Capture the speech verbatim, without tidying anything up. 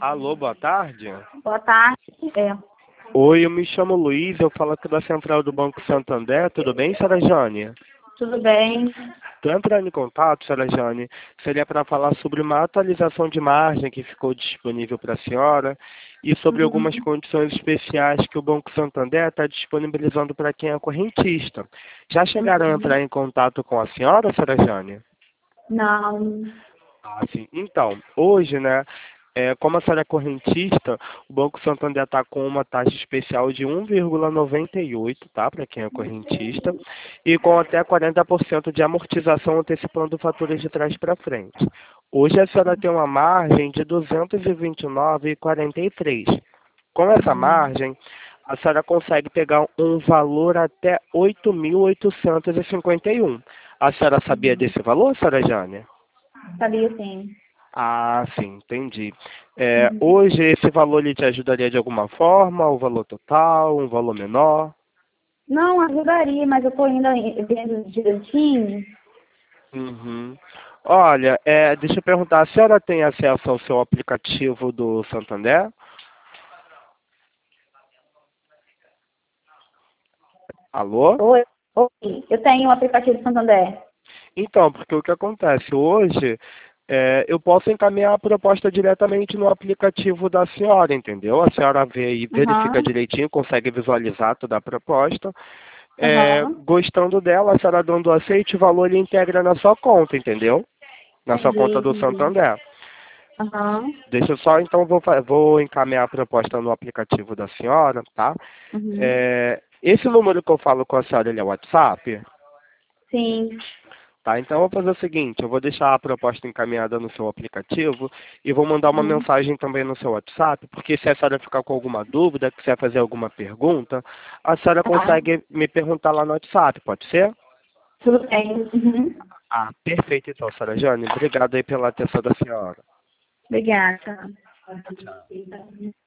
Alô, boa tarde. Boa tarde. É. Oi, eu me chamo Luiz, eu falo aqui da Central do Banco Santander. Tudo bem, senhora Jane? Tudo bem? Estou entrando em contato, senhora Jane, seria para falar sobre uma atualização de margem que ficou disponível para a senhora e sobre algumas Uhum. condições especiais que o Banco Santander está disponibilizando para quem é correntista. Já chegaram a Uhum. entrar em contato com a senhora, senhora Jane? Não. Ah, sim. Então, hoje, né, é, como a senhora é correntista, o Banco Santander está com uma taxa especial de um vírgula noventa e oito, tá, para quem é correntista, e com até quarenta por cento de amortização antecipando faturas de trás para frente. Hoje a senhora tem uma margem de duzentos e vinte e nove vírgula quarenta e três. Com essa Uhum. margem, a senhora consegue pegar um valor até oito mil oitocentos e cinquenta e um. A senhora sabia Uhum. desse valor, senhora Jane? Sabia sim. Ah, sim, entendi. É, Uhum. hoje esse valor ele te ajudaria de alguma forma? O valor total, um valor menor? Não, ajudaria, mas eu tô ainda vendo direitinho. Uhum. Olha, é, deixa eu perguntar, a senhora tem acesso ao seu aplicativo do Santander? Alô? Oi. Oi. Eu tenho o aplicativo do Santander. Então, porque o que acontece hoje, é, eu posso encaminhar a proposta diretamente no aplicativo da senhora, entendeu? A senhora vê e verifica Aham. direitinho, consegue visualizar toda a proposta. É, Aham. gostando dela, a senhora dando aceite, o valor ele integra na sua conta, entendeu? Na sua Entendi, conta do entendi. Santander. Aham. Deixa eu só, então, vou, fa- vou encaminhar a proposta no aplicativo da senhora, tá? Uhum. É, esse número que eu falo com a senhora, ele é o WhatsApp? Sim. Tá, então eu vou fazer o seguinte, eu vou deixar a proposta encaminhada no seu aplicativo e vou mandar uma Uhum. mensagem também no seu WhatsApp, porque se a senhora ficar com alguma dúvida, quiser fazer alguma pergunta, a senhora Tá. consegue me perguntar lá no WhatsApp, pode ser? Tudo bem. Uhum. Ah, perfeito então, senhora Jane. Obrigado aí pela atenção da senhora. Obrigada. Tchau.